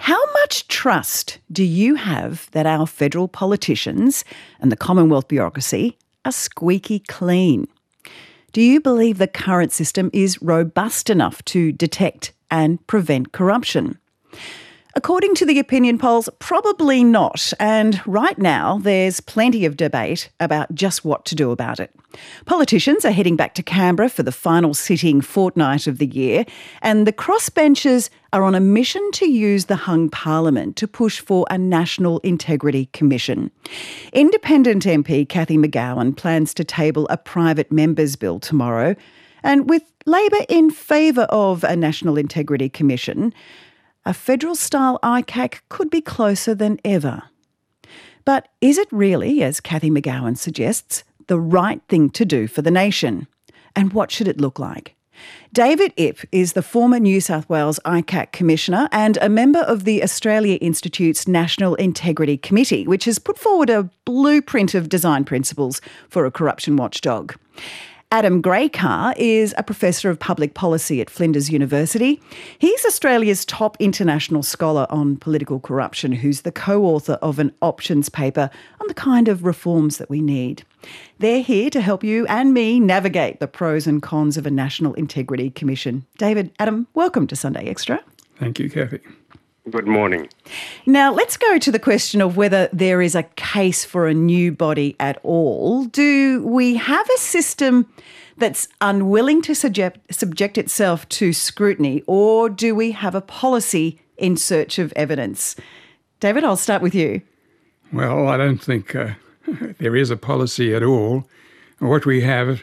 How much trust do you have that our federal politicians and the Commonwealth bureaucracy are squeaky clean? Do you believe the current system is robust enough to detect and prevent corruption? According to the opinion polls, probably not. And right now, there's plenty of debate about just what to do about it. Politicians are heading back to Canberra for the final sitting fortnight of the year, and the crossbenchers are on a mission to use the hung parliament to push for a National Integrity Commission. Independent MP Cathy McGowan plans to table a private member's bill tomorrow, and with Labor in favour of a National Integrity Commission, a federal-style ICAC could be closer than ever. But is it really, as Cathy McGowan suggests, the right thing to do for the nation? And what should it look like? David Ip is the former New South Wales ICAC Commissioner and a member of the Australia Institute's National Integrity Committee, which has put forward a blueprint of design principles for a corruption watchdog. Adam Graycar is a professor of public policy at Flinders University. He's Australia's top international scholar on political corruption, who's the co-author of an options paper on the kind of reforms that we need. They're here to help you and me navigate the pros and cons of a National Integrity Commission. David, Adam, welcome to Sunday Extra. Thank you, Cathy. Good morning. Now, let's go to the question of whether there is a case for a new body at all. Do we have a system that's unwilling to subject itself to scrutiny, or do we have a policy in search of evidence? David, I'll start with you. Well, I don't think there is a policy at all. What we have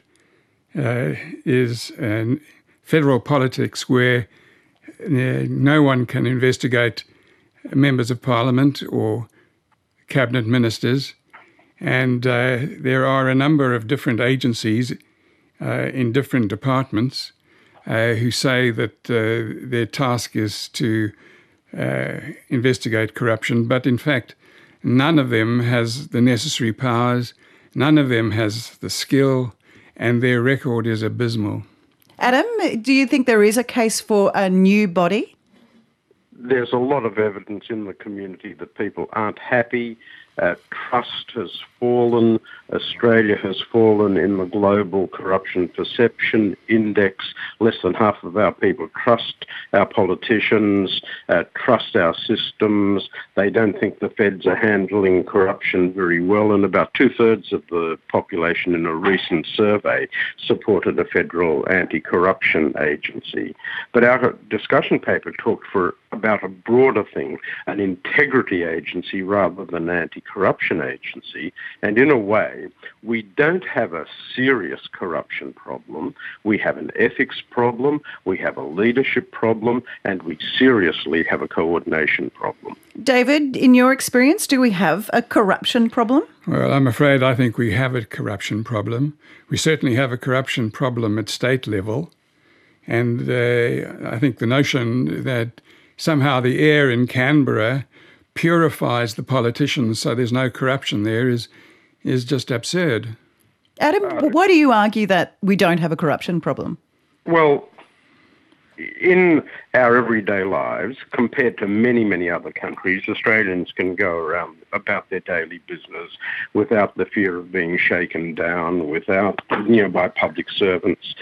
is federal politics where no one can investigate members of parliament or cabinet ministers, and there are a number of different agencies in different departments who say that their task is to investigate corruption, but in fact none of them has the necessary powers, none of them has the skill, and their record is abysmal. Adam, do you think there is a case for a new body? There's a lot of evidence in the community that people aren't happy. Trust has fallen. Australia has fallen in the Global Corruption Perception Index. Less than half of our people trust our politicians, trust our systems. They don't think the feds are handling corruption very well, and about two-thirds of the population in a recent survey supported a federal anti-corruption agency. But our discussion paper talked about a broader thing, an integrity agency rather than an anti-corruption agency. And in a way, we don't have a serious corruption problem. We have an ethics problem, we have a leadership problem, and we seriously have a coordination problem. David, in your experience, do we have a corruption problem? Well, I'm afraid I think we have a corruption problem. We certainly have a corruption problem at state level. And I think the notion that somehow the air in Canberra purifies the politicians so there's no corruption there is just absurd. Adam, why do you argue that we don't have a corruption problem? Well, in our everyday lives, compared to many, many other countries, Australians can go around about their daily business without the fear of being shaken down, by public servants.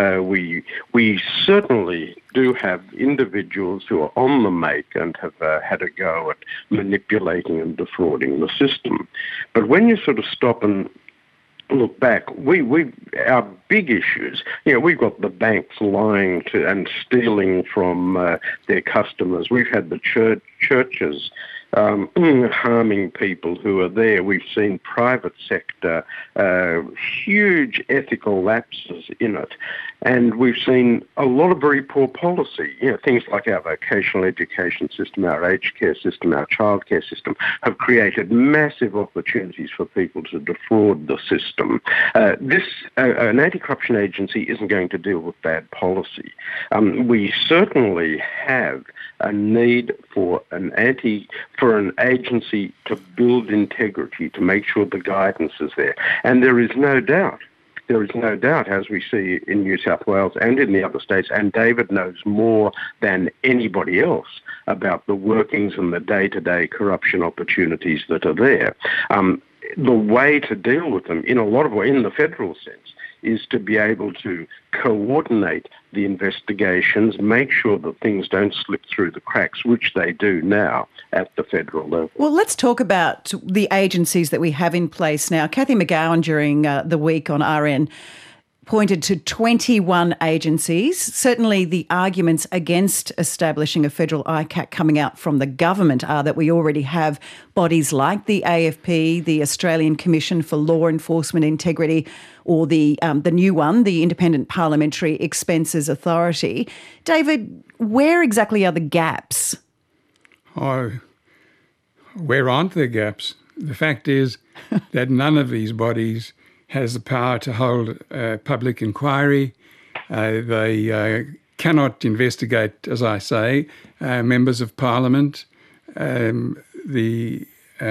We certainly do have individuals who are on the make and have had a go at manipulating and defrauding the system. But when you sort of stop and look back, our big issues, we've got the banks lying to and stealing from their customers. We've had the churches harming people who are there. We've seen private sector, huge ethical lapses in it. And we've seen a lot of very poor policy. Things like our vocational education system, our aged care system, our childcare system have created massive opportunities for people to defraud the system. An anti-corruption agency isn't going to deal with bad policy. We certainly have a need for an agency to build integrity, to make sure the guidance is there. And there is no doubt there is no doubt, as we see in New South Wales and in the other states, and David knows more than anybody else about the workings and the day-to-day corruption opportunities that are there. The way to deal with them, in a lot of ways, in the federal sense, is to be able to coordinate the investigations, make sure that things don't slip through the cracks, which they do now at the federal level. Well, let's talk about the agencies that we have in place now. Cathy McGowan during the week on RN pointed to 21 agencies. Certainly the arguments against establishing a federal ICAC coming out from the government are that we already have bodies like the AFP, the Australian Commission for Law Enforcement Integrity, or the new one, the Independent Parliamentary Expenses Authority. David, where exactly are the gaps? Oh, where aren't there gaps? The fact is that none of these bodies has the power to hold public inquiry. They cannot investigate, as I say, members of Parliament. The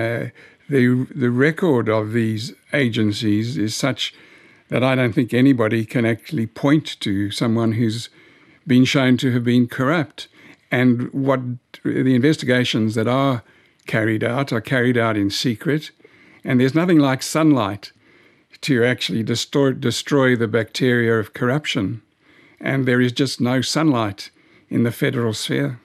record of these agencies is such that I don't think anybody can actually point to someone who's been shown to have been corrupt. And what the investigations that are carried out in secret, and there's nothing like sunlight to actually destroy the bacteria of corruption. And there is just no sunlight in the federal sphere.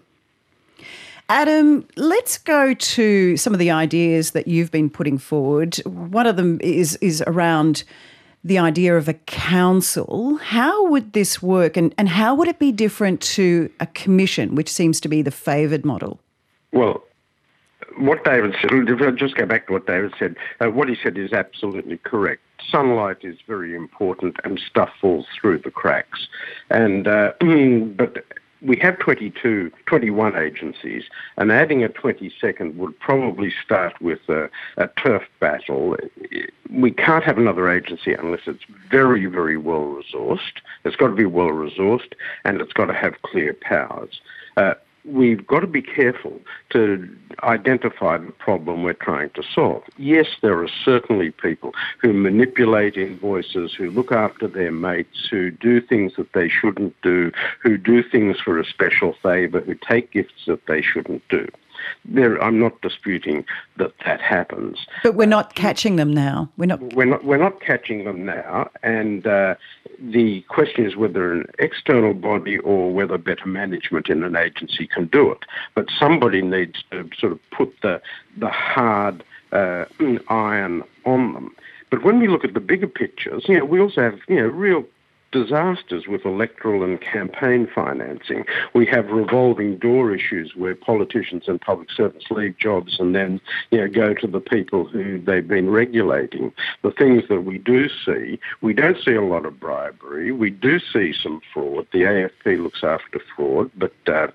Adam, let's go to some of the ideas that you've been putting forward. One of them is around the idea of a council. How would this work, and how would it be different to a commission, which seems to be the favoured model? Well, what David said, if I just go back to what David said, what he said is absolutely correct. Sunlight is very important and stuff falls through the cracks. And but we have 21 agencies, and adding a 22nd would probably start with a turf battle. We can't have another agency unless it's very, very well-resourced. It's got to be well-resourced, and it's got to have clear powers. We've got to be careful to identify the problem we're trying to solve. Yes, there are certainly people who manipulate invoices, who look after their mates, who do things that they shouldn't do, who do things for a special favour, who take gifts that they shouldn't do. I'm not disputing that happens. But we're not catching them now. We're not catching them now, and the question is whether an external body or whether better management in an agency can do it. But somebody needs to sort of put the hard iron on them. But when we look at the bigger pictures, we also have real disasters with electoral and campaign financing. We have revolving door issues where politicians and public servants leave jobs and then go to the people who they've been regulating. The things that we do see, we don't see a lot of bribery. We do see some fraud. The AFP looks after fraud, but they're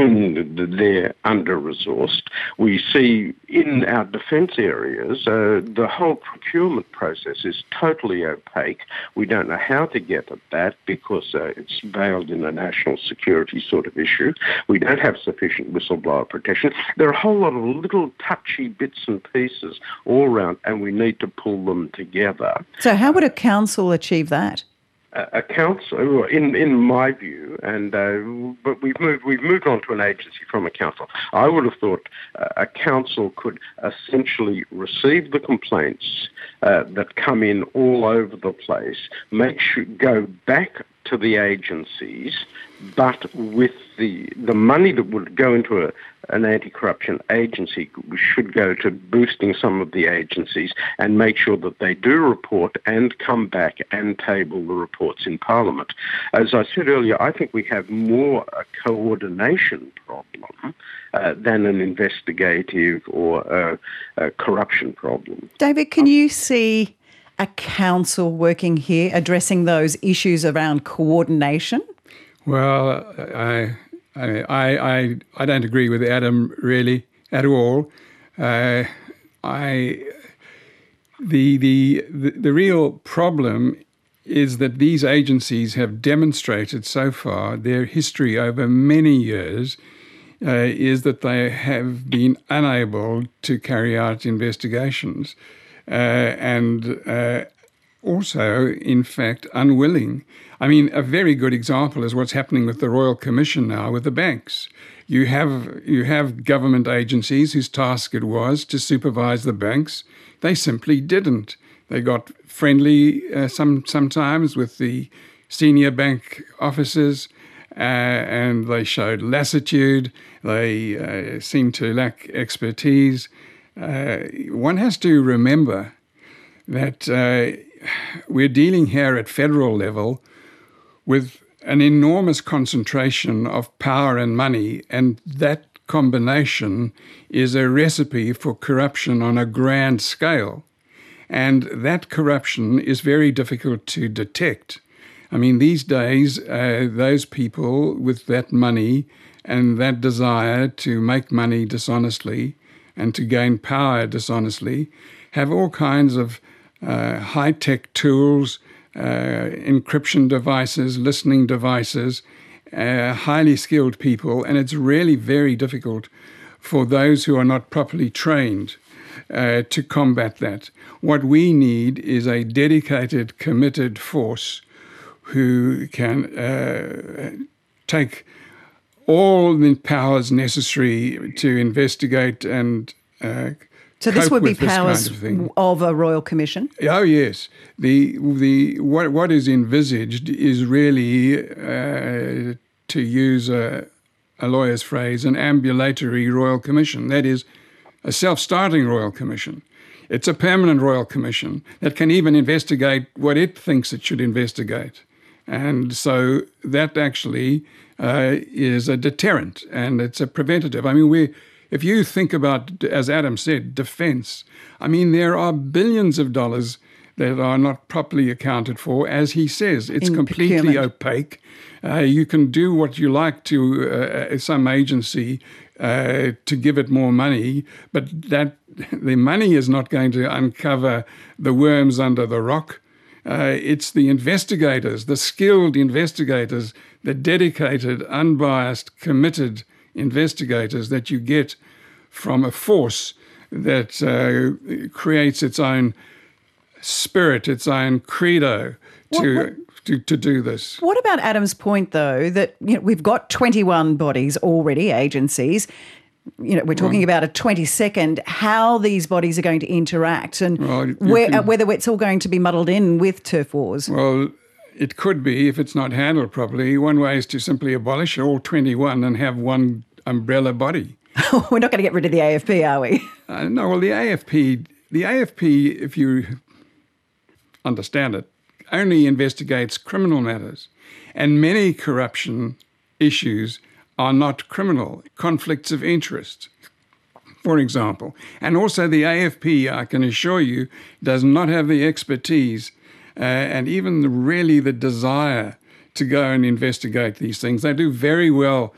under-resourced. We see in our defence areas, the whole procurement process is totally opaque. We don't know how to get at that because it's veiled in a national security sort of issue. We don't have sufficient whistleblower protection. There are a whole lot of little touchy bits and pieces all around, and we need to pull them together. So how would a council achieve that? A council, in my view, and but we've moved on to an agency from a council. I would have thought a council could essentially receive the complaints that come in all over the place, go back to the agencies, but with the money that would go into an anti-corruption agency should go to boosting some of the agencies and make sure that they do report and come back and table the reports in Parliament. As I said earlier, I think we have more a coordination problem than an investigative or a corruption problem. David, can you see a council working here, addressing those issues around coordination? Well, I don't agree with Adam really at all. The real problem is that these agencies have demonstrated so far, their history over many years is that they have been unable to carry out investigations. And also, in fact, unwilling. I mean, a very good example is what's happening with the Royal Commission now with the banks. You have government agencies whose task it was to supervise the banks. They simply didn't. They got friendly sometimes with the senior bank officers, and they showed lassitude. They seemed to lack expertise. One has to remember that we're dealing here at federal level with an enormous concentration of power and money, and that combination is a recipe for corruption on a grand scale. And that corruption is very difficult to detect. I mean, these days, those people with that money and that desire to make money dishonestly and to gain power dishonestly have all kinds of high-tech tools, encryption devices, listening devices, highly skilled people, and it's really very difficult for those who are not properly trained to combat that. What we need is a dedicated, committed force who can take all the powers necessary to investigate and so this would be this powers kind of a Royal Commission? Oh, yes. What is envisaged is really, to use a lawyer's phrase, an ambulatory Royal Commission. That is, a self-starting Royal Commission. It's a permanent Royal Commission that can even investigate what it thinks it should investigate. And so that actually is a deterrent, and it's a preventative. I mean, if you think about, as Adam said, defense, I mean, there are billions of dollars that are not properly accounted for. As he says, it's completely opaque. You can do what you like to some agency to give it more money, but that the money is not going to uncover the worms under the rock. It's the investigators, the skilled investigators, the dedicated, unbiased, committed investigators that you get from a force that creates its own spirit, its own credo to do this. What about Adam's point, though, that we've got 21 bodies already, agencies. We're talking about a 22nd, how these bodies are going to interact and whether it's all going to be muddled in with turf wars. Well, it could be if it's not handled properly. One way is to simply abolish all 21 and have one umbrella body. We're not going to get rid of the AFP, are we? No, well, the AFP, if you understand it, only investigates criminal matters. And many corruption issues are not criminal, conflicts of interest, for example. And also the AFP, I can assure you, does not have the expertise and even the desire to go and investigate these things. They do very well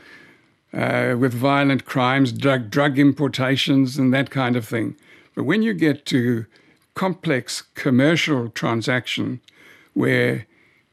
with violent crimes, drug importations and that kind of thing. But when you get to complex commercial transaction where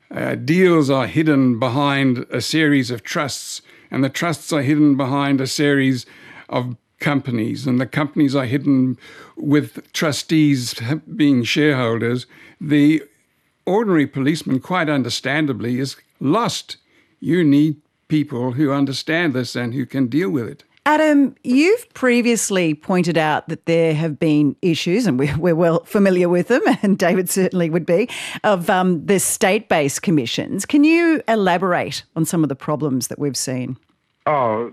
deals are hidden behind a series of trusts, and the trusts are hidden behind a series of companies, and the companies are hidden with trustees being shareholders, the ordinary policeman, quite understandably, is lost. You need people who understand this and who can deal with it. Adam, you've previously pointed out that there have been issues, and we're well familiar with them, and David certainly would be, of the state-based commissions. Can you elaborate on some of the problems that we've seen? There's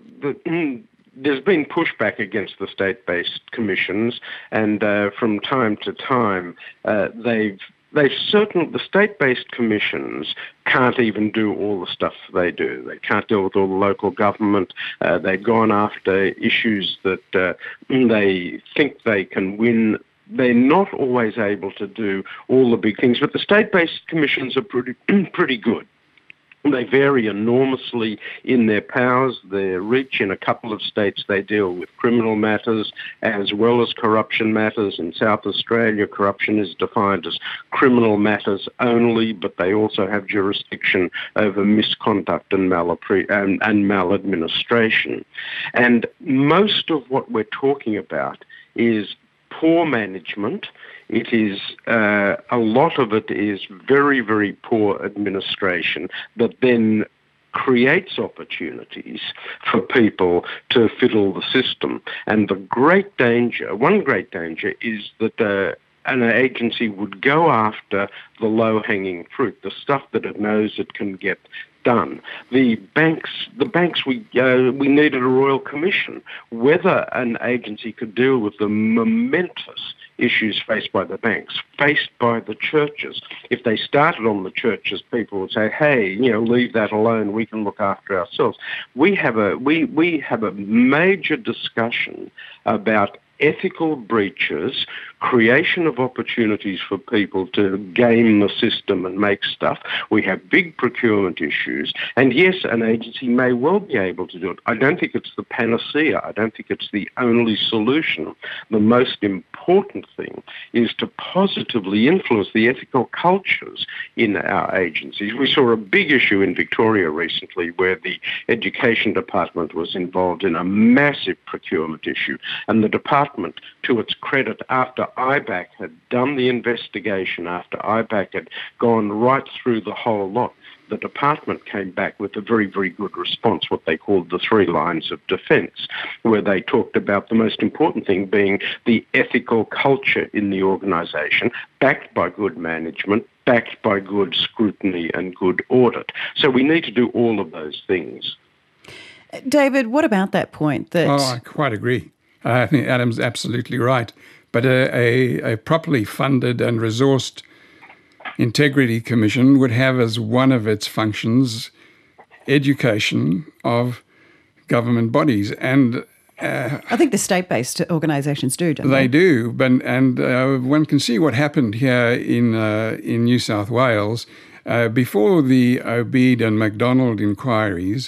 been pushback against the state-based commissions, and from time to time the state-based commissions can't even do all the stuff they do. They can't deal with all the local government. They've gone after issues that they think they can win. They're not always able to do all the big things, but the state-based commissions are pretty good. They vary enormously in their powers, their reach. In a couple of states, they deal with criminal matters as well as corruption matters. In South Australia, corruption is defined as criminal matters only, but they also have jurisdiction over misconduct and maladministration. And most of what we're talking about is poor management. It is a lot of it is very, very poor administration that then creates opportunities for people to fiddle the system. And one great danger is that an agency would go after the low-hanging fruit, the stuff that it knows it can get done. The banks, we needed a royal commission. Whether an agency could deal with the momentous issues faced by the banks, faced by the churches. If they started on the churches, people would say, hey, leave that alone, we can look after ourselves. We have a major discussion about ethical breaches, creation of opportunities for people to game the system and make stuff. We have big procurement issues. And yes, an agency may well be able to do it. I don't think it's the panacea. I don't think it's the only solution. The most important thing is to positively influence the ethical cultures in our agencies. We saw a big issue in Victoria recently where the Education Department was involved in a massive procurement issue. And the department, to its credit, after IBAC had done the investigation, after IBAC had gone right through the whole lot, the department came back with a very, very good response, what they called the 3 lines of defence, where they talked about the most important thing being the ethical culture in the organisation, backed by good management, backed by good scrutiny and good audit. So we need to do all of those things. David, what about that point? I quite agree. I think Adam's absolutely right. But a properly funded and resourced Integrity Commission would have as one of its functions education of government bodies. And I think the state-based organisations do, don't they? They do. And one can see what happened here in New South Wales. Before the Obeid and MacDonald inquiries,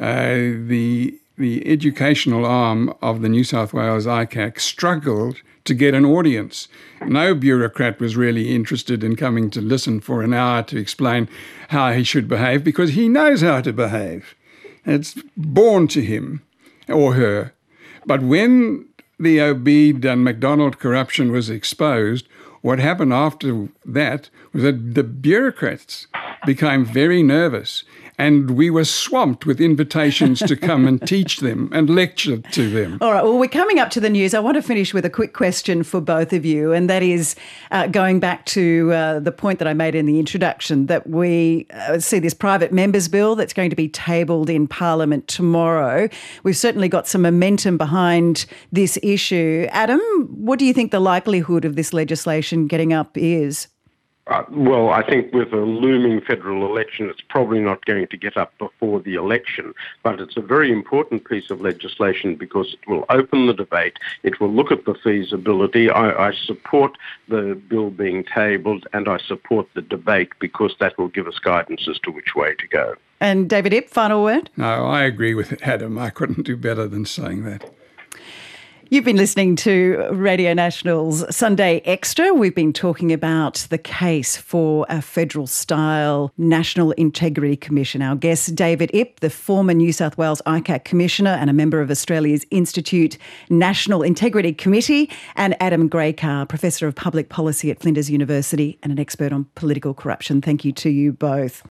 the educational arm of the New South Wales ICAC struggled to get an audience. No bureaucrat was really interested in coming to listen for an hour to explain how he should behave because he knows how to behave. It's born to him or her. But when the Obeid and MacDonald corruption was exposed, what happened after that was that the bureaucrats became very nervous and we were swamped with invitations to come and teach them and lecture to them. All right, well, we're coming up to the news. I want to finish with a quick question for both of you, and that is going back to the point that I made in the introduction, that we see this private members bill that's going to be tabled in Parliament tomorrow. We've certainly got some momentum behind this issue. Adam, what do you think the likelihood of this legislation getting up is? Well, I think with a looming federal election, it's probably not going to get up before the election, but it's a very important piece of legislation because it will open the debate, it will look at the feasibility. I support the bill being tabled and I support the debate because that will give us guidance as to which way to go. And David Ip, final word? No, I agree with Adam. I couldn't do better than saying that. You've been listening to Radio National's Sunday Extra. We've been talking about the case for a federal-style National Integrity Commission. Our guest, David Ip, the former New South Wales ICAC Commissioner and a member of Australia's Institute National Integrity Committee, and Adam Graycar, Professor of Public Policy at Flinders University and an expert on political corruption. Thank you to you both.